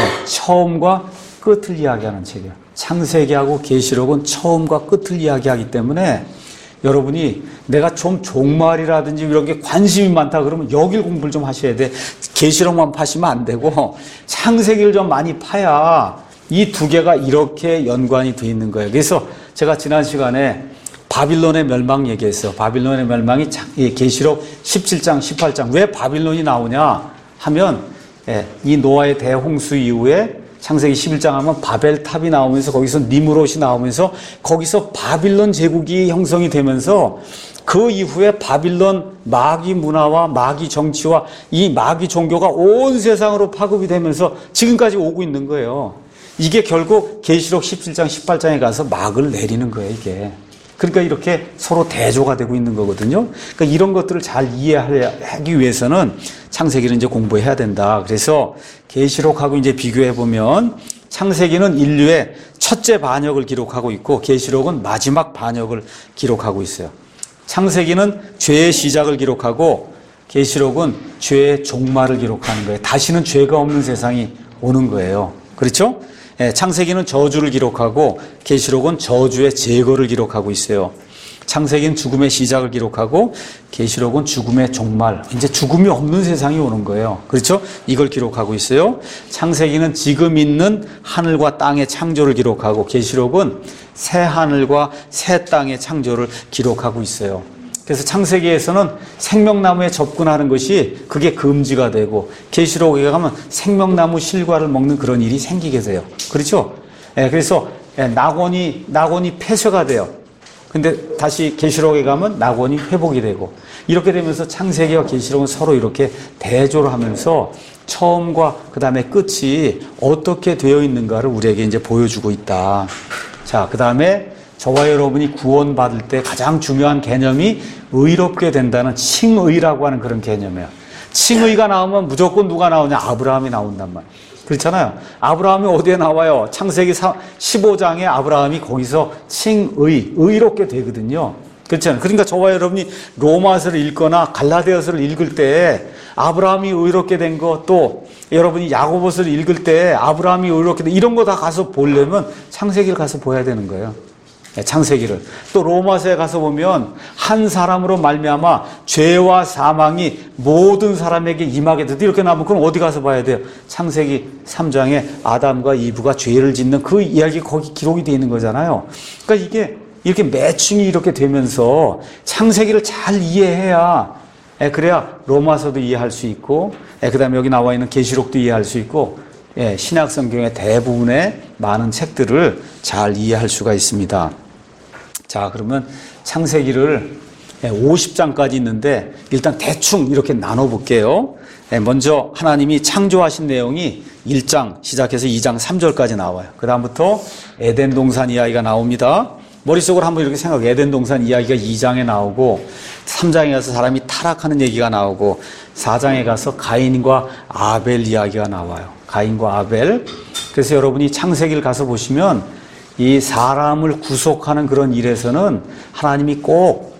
처음과 끝을 이야기하는 책이에요. 창세기하고 계시록은 처음과 끝을 이야기하기 때문에 여러분이 내가 좀 종말이라든지 이런 게 관심이 많다 그러면 여길 공부를 좀 하셔야 돼. 계시록만 파시면 안 되고 창세기를 좀 많이 파야 이 두 개가 이렇게 연관이 돼 있는 거예요. 그래서 제가 지난 시간에 바빌론의 멸망 얘기했어요. 바빌론의 멸망이 계시록 17장, 18장. 왜 바빌론이 나오냐 하면 이 노아의 대홍수 이후에 창세기 11장 하면 바벨탑이 나오면서 거기서 니므롯이 나오면서 거기서 바빌론 제국이 형성이 되면서 그 이후에 바빌론 마귀 문화와 마귀 정치와 이 마귀 종교가 온 세상으로 파급이 되면서 지금까지 오고 있는 거예요. 이게 결국 계시록 17장, 18장에 가서 막을 내리는 거예요, 이게. 그러니까 이렇게 서로 대조가 되고 있는 거거든요. 그러니까 이런 것들을 잘 이해하기 위해서는 창세기를 이제 공부해야 된다. 그래서 계시록하고 이제 비교해 보면 창세기는 인류의 첫째 반역을 기록하고 있고 계시록은 마지막 반역을 기록하고 있어요. 창세기는 죄의 시작을 기록하고 계시록은 죄의 종말을 기록하는 거예요. 다시는 죄가 없는 세상이 오는 거예요. 그렇죠? 창세기는 저주를 기록하고 계시록은 저주의 제거를 기록하고 있어요. 창세기는 죽음의 시작을 기록하고 계시록은 죽음의 종말, 이제 죽음이 없는 세상이 오는 거예요. 그렇죠? 이걸 기록하고 있어요. 창세기는 지금 있는 하늘과 땅의 창조를 기록하고 계시록은 새 하늘과 새 땅의 창조를 기록하고 있어요. 그래서 창세기에서는 생명나무에 접근하는 것이 그게 금지가 되고 계시록에 가면 생명나무 실과를 먹는 그런 일이 생기게 돼요. 그렇죠? 그래서 낙원이 폐쇄가 돼요. 근데 다시 계시록에 가면 낙원이 회복이 되고 이렇게 되면서 창세기와 계시록은 서로 이렇게 대조를 하면서 처음과 그 다음에 끝이 어떻게 되어 있는가를 우리에게 이제 보여주고 있다. 자, 그 다음에 저와 여러분이 구원받을 때 가장 중요한 개념이 의롭게 된다는 칭의라고 하는 그런 개념이에요. 칭의가 나오면 무조건 누가 나오냐? 아브라함이 나온단 말이에요. 그렇잖아요. 아브라함이 어디에 나와요? 창세기 15장에 아브라함이 거기서 의롭게 되거든요. 그렇잖아요. 그러니까 저와 여러분이 로마서를 읽거나 갈라디아서를 읽을 때 아브라함이 의롭게 된 거, 또 여러분이 야고보서를 읽을 때 아브라함이 의롭게 된 이런 거 다 가서 보려면 창세기를 가서 보야 되는 거예요. 창세기를. 또 로마서에 가서 보면 한 사람으로 말미암아 죄와 사망이 모든 사람에게 임하게 됐다 이렇게 나오면 그럼 어디 가서 봐야 돼요? 창세기 3장에 아담과 이브가 죄를 짓는 그 이야기 거기 기록이 되어 있는 거잖아요. 그러니까 이게 이렇게 매칭이 이렇게 되면서 창세기를 잘 이해해야 그래야 로마서도 이해할 수 있고 그 다음에 여기 나와 있는 계시록도 이해할 수 있고 신약 성경의 대부분의 많은 책들을 잘 이해할 수가 있습니다. 자, 그러면 창세기를 50장까지 있는데 일단 대충 이렇게 나눠볼게요. 먼저 하나님이 창조하신 내용이 1장 시작해서 2장 3절까지 나와요. 그 다음부터 에덴 동산 이야기가 나옵니다. 머릿속으로 한번 이렇게 생각해. 에덴 동산 이야기가 2장에 나오고 3장에 가서 사람이 타락하는 얘기가 나오고 4장에 가서 가인과 아벨 이야기가 나와요. 가인과 아벨. 그래서 여러분이 창세기를 가서 보시면 이 사람을 구속하는 그런 일에서는 하나님이 꼭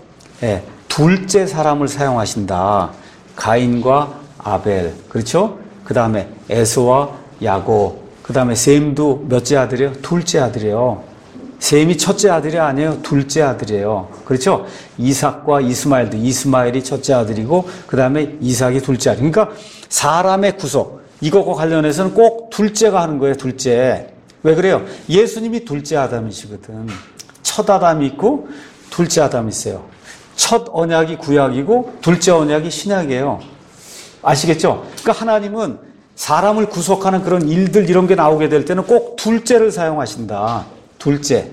둘째 사람을 사용하신다. 가인과 아벨. 그렇죠? 그 다음에 에서와 야곱. 그 다음에 셈도 몇째 아들이에요? 둘째 아들이에요. 셈이 첫째 아들이 아니에요. 둘째 아들이에요. 그렇죠? 이삭과 이스마엘도 이스마엘이 첫째 아들이고 그 다음에 이삭이 둘째 아들. 그러니까 사람의 구속. 이것과 관련해서는 꼭 둘째가 하는 거예요. 둘째. 왜 그래요? 예수님이 둘째 아담이시거든. 첫 아담이 있고 둘째 아담이 있어요. 첫 언약이 구약이고 둘째 언약이 신약이에요. 아시겠죠? 그러니까 하나님은 사람을 구속하는 그런 일들 이런 게 나오게 될 때는 꼭 둘째를 사용하신다. 둘째.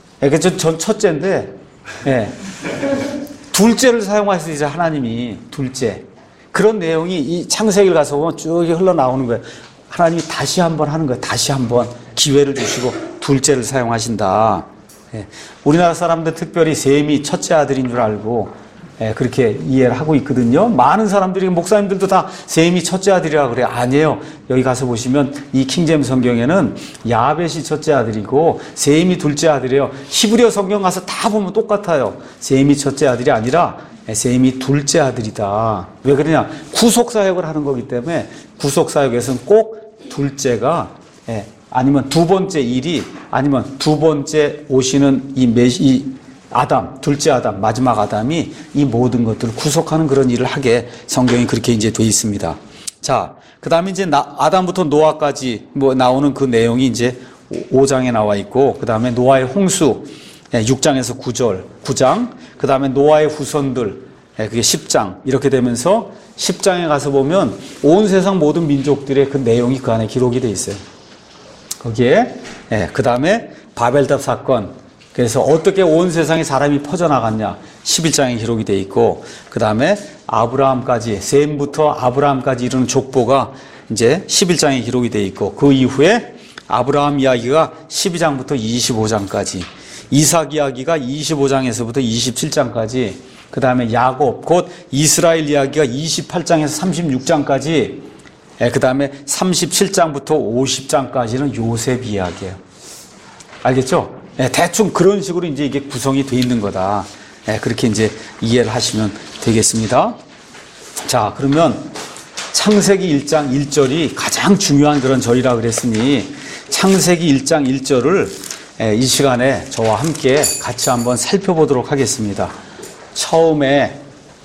전 첫째인데 둘째를 사용하시지 하나님이 둘째. 그런 내용이 이 창세기를 가서 보면 쭉 흘러나오는 거예요. 하나님이 다시 한번 하는 거예요. 다시 한번 기회를 주시고 둘째를 사용하신다. 우리나라 사람들 특별히 셈이 첫째 아들인 줄 알고 그렇게 이해를 하고 있거든요. 많은 사람들이 목사님들도 다 셈이 첫째 아들이라고 그래요. 아니에요. 여기 가서 보시면 이 킹제임스 성경에는 야벳이 첫째 아들이고 셈이 둘째 아들이에요. 히브리어 성경 가서 다 보면 똑같아요. 셈이 첫째 아들이 아니라 셈이 둘째 아들이다. 왜 그러냐? 구속사역을 하는 거기 때문에 구속사역에서는 꼭 둘째가 아니면 두 번째 일이 아니면 두 번째 오시는 이 아담, 둘째 아담, 마지막 아담이 이 모든 것들을 구속하는 그런 일을 하게 성경이 그렇게 이제 돼 있습니다. 자, 그 다음에 이제 아담부터 노아까지 나오는 그 내용이 이제 5장에 나와 있고, 그 다음에 노아의 홍수, 6장에서 9장, 그 다음에 노아의 후손들, 그게 10장, 이렇게 되면서 10장에 가서 보면 온 세상 모든 민족들의 그 내용이 그 안에 기록이 돼 있어요. 거기에, 그 다음에 바벨탑 사건, 그래서 어떻게 온 세상에 사람이 퍼져나갔냐, 11장에 기록이 돼 있고, 그 다음에 아브라함까지, 셈부터 아브라함까지 이르는 족보가 이제 11장에 기록이 돼 있고, 그 이후에 아브라함 이야기가 12장부터 25장까지, 이삭 이야기가 25장에서부터 27장까지, 그 다음에 야곱, 곧 이스라엘 이야기가 28장에서 36장까지, 그 다음에 37장부터 50장까지는 요셉 이야기예요. 알겠죠? 대충 그런 식으로 이제 이게 구성이 돼 있는 거다. 그렇게 이제 이해를 하시면 되겠습니다. 자, 그러면 창세기 1장 1절이 가장 중요한 그런 절이라 그랬으니 창세기 1장 1절을 이 시간에 저와 함께 같이 한번 살펴보도록 하겠습니다. 처음에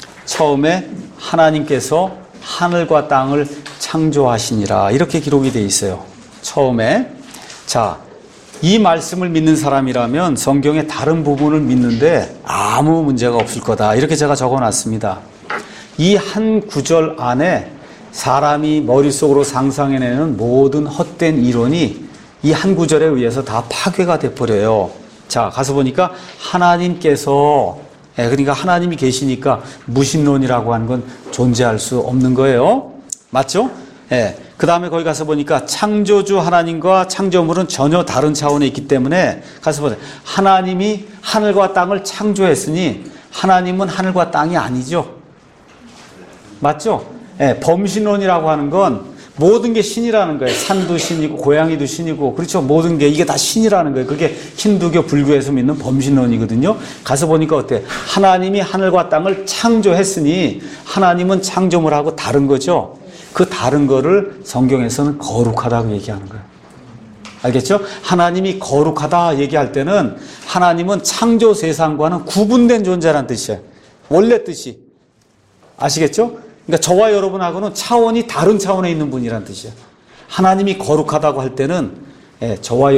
하나님께서 하늘과 땅을 창조하시니라 이렇게 기록이 되어 있어요. 처음에. 자, 이 말씀을 믿는 사람이라면 성경의 다른 부분을 믿는데 아무 문제가 없을 거다. 이렇게 제가 적어놨습니다. 이 한 구절 안에 사람이 머릿속으로 상상해내는 모든 헛된 이론이 이 한 구절에 의해서 다 파괴가 돼버려요. 자, 가서 보니까 하나님께서, 그러니까 하나님이 계시니까 무신론이라고 하는 건 존재할 수 없는 거예요. 맞죠? 그 다음에 거기 가서 보니까 창조주 하나님과 창조물은 전혀 다른 차원에 있기 때문에 가서 보세요. 하나님이 하늘과 땅을 창조했으니 하나님은 하늘과 땅이 아니죠. 맞죠? 범신론이라고 하는 건 모든 게 신이라는 거예요. 산도 신이고 고양이도 신이고 그렇죠. 모든 게 이게 다 신이라는 거예요. 그게 힌두교 불교에서 믿는 범신론이거든요. 가서 보니까 어때? 하나님이 하늘과 땅을 창조했으니 하나님은 창조물 하고 다른 거죠. 그 다른 거를 성경에서는 거룩하다고 얘기하는 거예요. 알겠죠? 하나님이 거룩하다 얘기할 때는 하나님은 창조 세상과는 구분된 존재라는 뜻이에요. 원래 뜻이. 아시겠죠? 그러니까 저와 여러분하고는 차원이 다른 차원에 있는 분이라는 뜻이에요. 하나님이 거룩하다고 할 때는 저와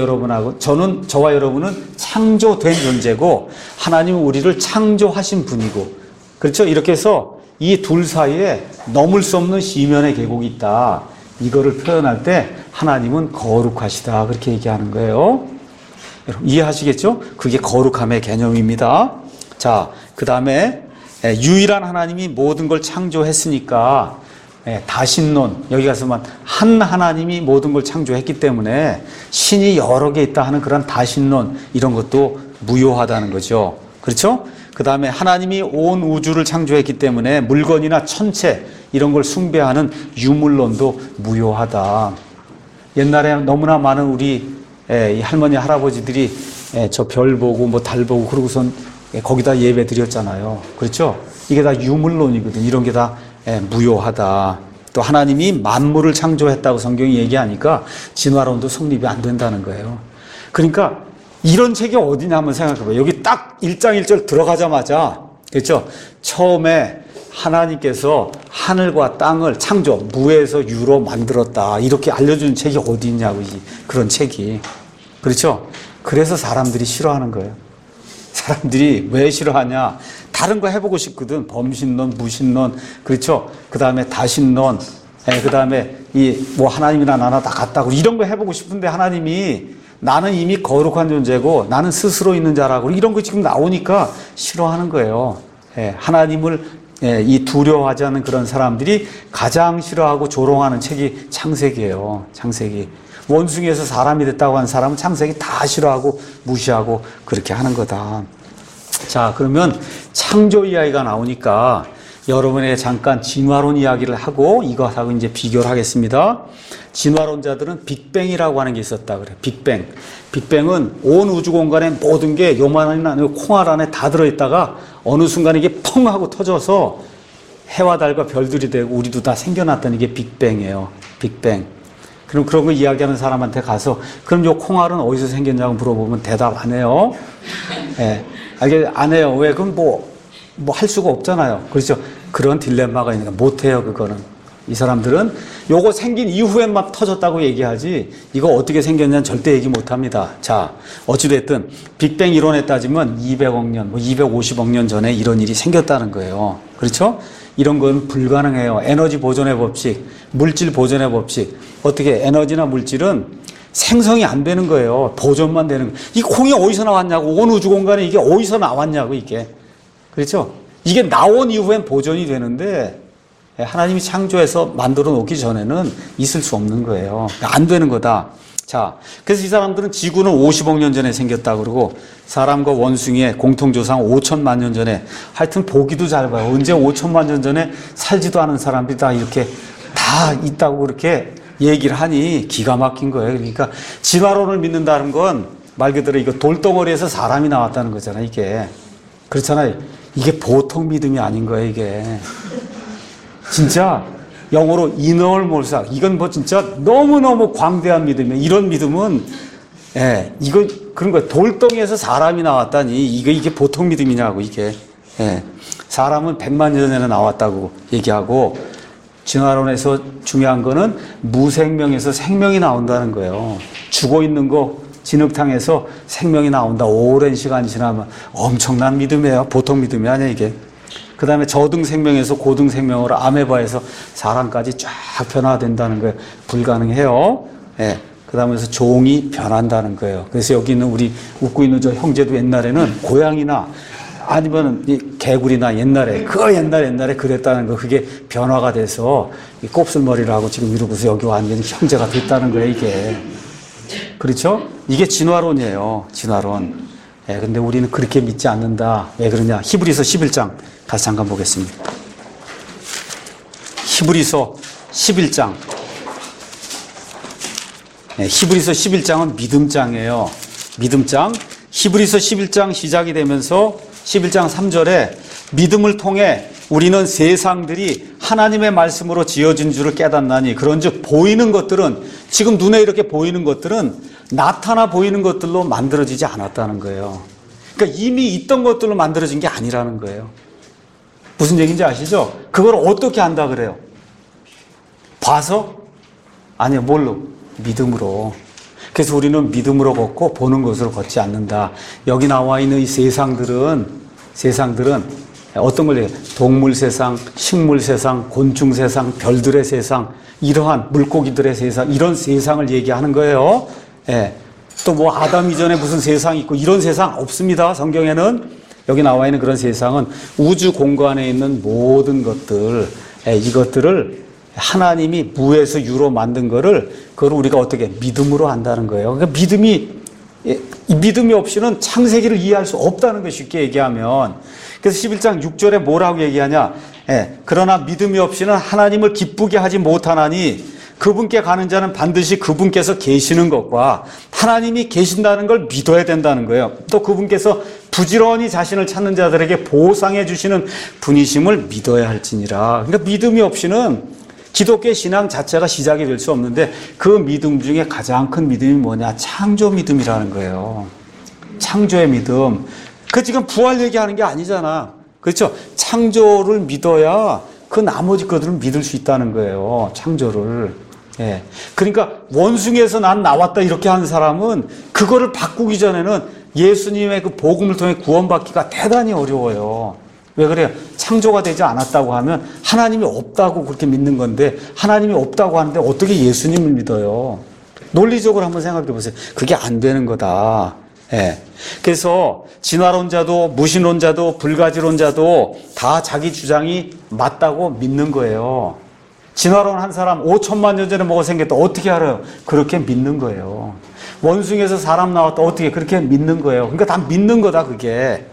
여러분은 창조된 존재고 하나님은 우리를 창조하신 분이고 그렇죠? 이렇게 해서 이 둘 사이에 넘을 수 없는 시면의 계곡이 있다. 이거를 표현할 때 하나님은 거룩하시다. 그렇게 얘기하는 거예요. 여러분 이해하시겠죠? 그게 거룩함의 개념입니다. 자, 그 다음에 유일한 하나님이 모든 걸 창조했으니까 다신론, 여기 가서만 한 하나님이 모든 걸 창조했기 때문에 신이 여러 개 있다 하는 그런 다신론 이런 것도 무효하다는 거죠. 그렇죠? 그 다음에 하나님이 온 우주를 창조했기 때문에 물건이나 천체 이런 걸 숭배하는 유물론도 무효하다. 옛날에 너무나 많은 우리 할머니 할아버지들이 저 별 보고 뭐 달 보고 그러고선 거기다 예배 드렸잖아요. 그렇죠? 이게 다 유물론이거든. 이런 게 다 무효하다. 또 하나님이 만물을 창조했다고 성경이 얘기하니까 진화론도 성립이 안 된다는 거예요. 그러니까 이런 책이 어디냐 한번 생각해봐요. 여기 딱 1장 1절 들어가자마자 그렇죠? 처음에 하나님께서 하늘과 땅을 창조, 무에서 유로 만들었다. 이렇게 알려주는 책이 어디 있냐고, 그런 책이. 그렇죠? 그래서 사람들이 싫어하는 거예요. 사람들이 왜 싫어하냐? 다른 거 해보고 싶거든. 범신론, 무신론, 그렇죠? 그 다음에 다신론, 그 다음에 하나님이나 나나 다 같다고 이런 거 해보고 싶은데 하나님이 나는 이미 거룩한 존재고 나는 스스로 있는 자라고 이런 거 지금 나오니까 싫어하는 거예요. 하나님을 이 두려워하지 않는 그런 사람들이 가장 싫어하고 조롱하는 책이 창세기예요. 창세기. 원숭이에서 사람이 됐다고 하는 사람은 창세기 다 싫어하고 무시하고 그렇게 하는 거다. 자, 그러면 창조 이야기가 나오니까 여러분에게 잠깐 진화론 이야기를 하고 이것하고 이제 비교를 하겠습니다. 진화론자들은 빅뱅이라고 하는 게 있었다 그래. 빅뱅. 빅뱅은 온 우주 공간에 모든 게 요만한 콩알 안에 다 들어있다가 어느 순간 이게 펑 하고 터져서 해와 달과 별들이 되고 우리도 다 생겨났다는 게 빅뱅이에요. 빅뱅. 그럼 그런 거 이야기하는 사람한테 가서 그럼 요 콩알은 어디서 생겼냐고 물어보면 대답 안 해요. 안 해요. 왜? 그럼 뭐 할 수가 없잖아요. 그렇죠? 그런 딜레마가 있으니까 못 해요, 그거는. 이 사람들은 요거 생긴 이후에 막 터졌다고 얘기하지 이거 어떻게 생겼냐는 절대 얘기 못 합니다. 자, 어찌됐든 빅뱅 이론에 따지면 200억 년, 250억 년 전에 이런 일이 생겼다는 거예요. 그렇죠? 이런 건 불가능해요. 에너지 보존의 법칙, 물질 보존의 법칙. 어떻게 에너지나 물질은 생성이 안 되는 거예요. 보존만 되는 거예요. 이 콩이 어디서 나왔냐고, 온 우주 공간에 이게 어디서 나왔냐고, 이게. 그렇죠? 이게 나온 이후엔 보존이 되는데 하나님이 창조해서 만들어 놓기 전에는 있을 수 없는 거예요. 안 되는 거다. 자, 그래서 이 사람들은 지구는 50억 년 전에 생겼다 그러고 사람과 원숭이의 공통조상 5천만 년 전에 하여튼 보기도 잘 봐요. 언제 5천만 년 전에 살지도 않은 사람들이 다 이렇게 다 있다고 그렇게 얘기를 하니 기가 막힌 거예요. 그러니까 진화론을 믿는다는 건 말 그대로 이거 돌덩어리에서 사람이 나왔다는 거잖아요. 이게. 그렇잖아요. 이게 보통 믿음이 아닌 거예요. 이게. 진짜 영어로 이너얼몰삭 이건 뭐 진짜 너무너무 광대한 믿음이에요. 이런 믿음은 이거 그런 거예요. 돌덩이에서 사람이 나왔다니 이게 보통 믿음이냐고 이게. 사람은 100만 년 전에 나왔다고 얘기하고 진화론에서 중요한 거는 무생명에서 생명이 나온다는 거예요. 죽어 있는 거 진흙탕에서 생명이 나온다. 오랜 시간 지나면 엄청난 믿음이에요. 보통 믿음이 아니야 이게. 그 다음에 저등 생명에서 고등 생명으로 아메바에서 사람까지 쫙 변화된다는 거예요. 불가능해요. 그 다음에서 종이 변한다는 거예요. 그래서 여기 있는 우리 웃고 있는 저 형제도 옛날에는 고양이나 아니면 이 개구리나 옛날에 그랬다는 거. 그게 변화가 돼서 이 곱슬머리를 하고 지금 이러고서 여기 완전히 형제가 됐다는 거예요 이게. 그렇죠? 이게 진화론이에요. 진화론. 근데 우리는 그렇게 믿지 않는다. 왜 그러냐? 히브리서 11장 다시 잠깐 보겠습니다. 히브리서 11장. 히브리서 11장은 믿음장이에요. 믿음장. 히브리서 11장 시작이 되면서 11장 3절에 믿음을 통해 우리는 세상들이 하나님의 말씀으로 지어진 줄을 깨닫나니, 그런즉 보이는 것들은, 지금 눈에 이렇게 보이는 것들은 나타나 보이는 것들로 만들어지지 않았다는 거예요. 그러니까 이미 있던 것들로 만들어진 게 아니라는 거예요. 무슨 얘기인지 아시죠? 그걸 어떻게 안다 그래요? 봐서? 아니요, 뭘로? 믿음으로. 그래서 우리는 믿음으로 걷고 보는 것으로 걷지 않는다. 여기 나와 있는 이 세상들은 어떤 걸 얘기해요? 동물 세상, 식물 세상, 곤충 세상, 별들의 세상, 이러한 물고기들의 세상, 이런 세상을 얘기하는 거예요. 예. 또 뭐 아담 이전에 무슨 세상이 있고 이런 세상 없습니다. 성경에는. 여기 나와 있는 그런 세상은 우주 공간에 있는 모든 것들, 이것들을 하나님이 무에서 유로 만든 거를, 그걸 우리가 어떻게 믿음으로 한다는 거예요. 그러니까 믿음이 없이는 창세기를 이해할 수 없다는 거, 쉽게 얘기하면. 그래서 11장 6절에 뭐라고 얘기하냐? 그러나 믿음이 없이는 하나님을 기쁘게 하지 못하나니 그분께 가는 자는 반드시 그분께서 계시는 것과 하나님이 계신다는 걸 믿어야 된다는 거예요. 또 그분께서 부지런히 자신을 찾는 자들에게 보상해 주시는 분이심을 믿어야 할지니라. 그러니까 믿음이 없이는 기독교의 신앙 자체가 시작이 될 수 없는데, 그 믿음 중에 가장 큰 믿음이 뭐냐? 창조 믿음이라는 거예요. 창조의 믿음. 그 지금 부활 얘기하는 게 아니잖아. 그렇죠? 창조를 믿어야 그 나머지 것들을 믿을 수 있다는 거예요. 창조를. 예. 그러니까 원숭이에서 난 나왔다 이렇게 하는 사람은 그거를 바꾸기 전에는 예수님의 그 복음을 통해 구원받기가 대단히 어려워요. 왜 그래요? 창조가 되지 않았다고 하면 하나님이 없다고 그렇게 믿는 건데, 하나님이 없다고 하는데 어떻게 예수님을 믿어요? 논리적으로 한번 생각해 보세요. 그게 안 되는 거다. 예. 그래서 진화론자도 무신론자도 불가지론자도 다 자기 주장이 맞다고 믿는 거예요. 진화론 한 사람 5천만 년 전에 뭐가 생겼다 어떻게 알아요? 그렇게 믿는 거예요. 원숭이에서 사람 나왔다 어떻게 그렇게 믿는 거예요. 그러니까 다 믿는 거다, 그게.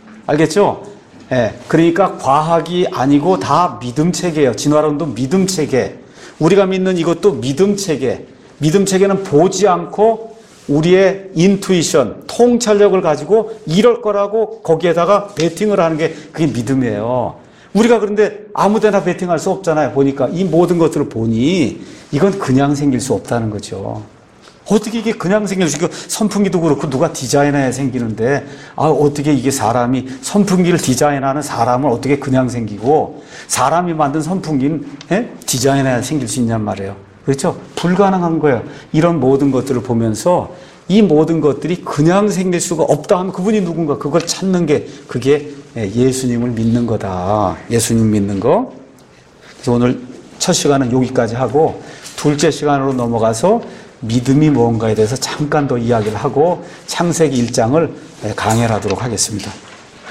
알겠죠? 예. 그러니까 과학이 아니고 다 믿음 체계예요. 진화론도 믿음 체계. 우리가 믿는 이것도 믿음 체계. 믿음 체계는 보지 않고 우리의 인투이션, 통찰력을 가지고 이럴 거라고 거기에다가 베팅을 하는 게 그게 믿음이에요. 우리가 그런데 아무데나 베팅할 수 없잖아요. 보니까 이 모든 것들을 보니 이건 그냥 생길 수 없다는 거죠. 어떻게 이게 그냥 생길 수 있고, 선풍기도 그렇고 누가 디자인해야 생기는데, 어떻게 이게 사람이 선풍기를 디자인하는 사람은 어떻게 그냥 생기고 사람이 만든 선풍기는 디자인해야 생길 수 있냔 말이에요. 그렇죠? 불가능한 거예요. 이런 모든 것들을 보면서 이 모든 것들이 그냥 생길 수가 없다 하면 그분이 누군가, 그걸 찾는 게 그게 예수님을 믿는 거다. 예수님 믿는 거. 그래서 오늘 첫 시간은 여기까지 하고, 둘째 시간으로 넘어가서 믿음이 뭔가에 대해서 잠깐 더 이야기를 하고 창세기 1장을 강해를 하도록 하겠습니다.